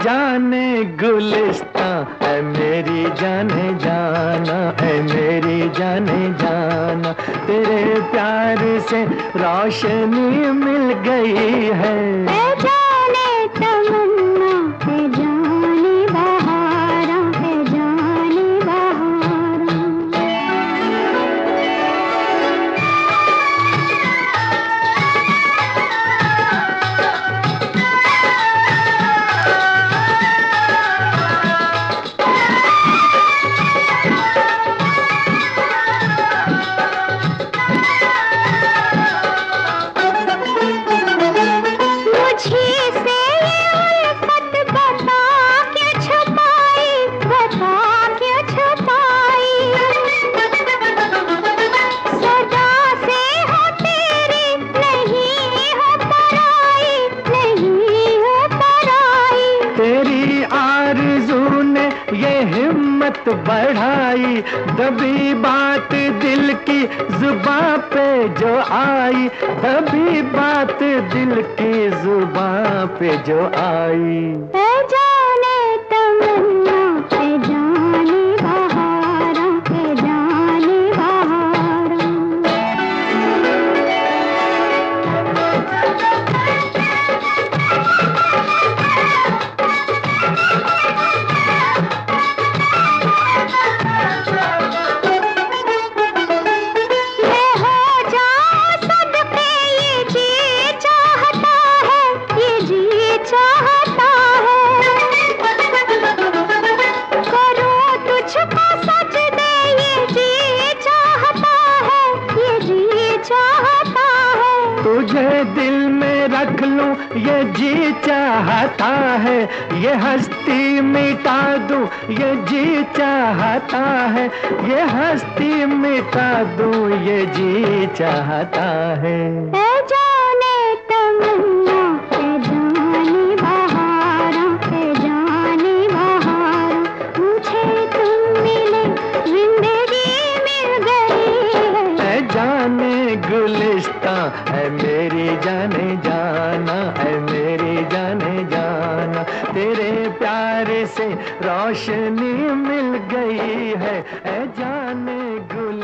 जाने गुलिस्तां ऐ मेरी जाने जाना, ऐ मेरी जाने जाना, तेरे प्यार से रोशनी मिल गई है। ऐ जाने तमन्ना, ऐ जाने बहारा, ऐ जाने बहारा। ये हिम्मत बढ़ाई, दबी बात दिल की जुबां पे जो आई, दबी बात दिल की जुबां पे जो आई। ऐ जाने तमन्ना, ऐ जाने बहारा, ऐ जाने बहारा। तुझे दिल में रख लूं ये जी चाहता है, ये हस्ती मिटा दूं ये जी चाहता है, ये हस्ती मिटा दूं ये जी चाहता है। ऐ जाने तमन्ना, ऐ जाने बहारा, ऐ जाने बहारा, मुझे तुम मिले जिंदगी मिल गई है। ऐ जाने गुलिस्तां ऐ मेरी जाने जाना, ऐ मेरी जाने जाना, तेरे प्यार से रोशनी मिल गई है। ऐ जाने गुलिस्तां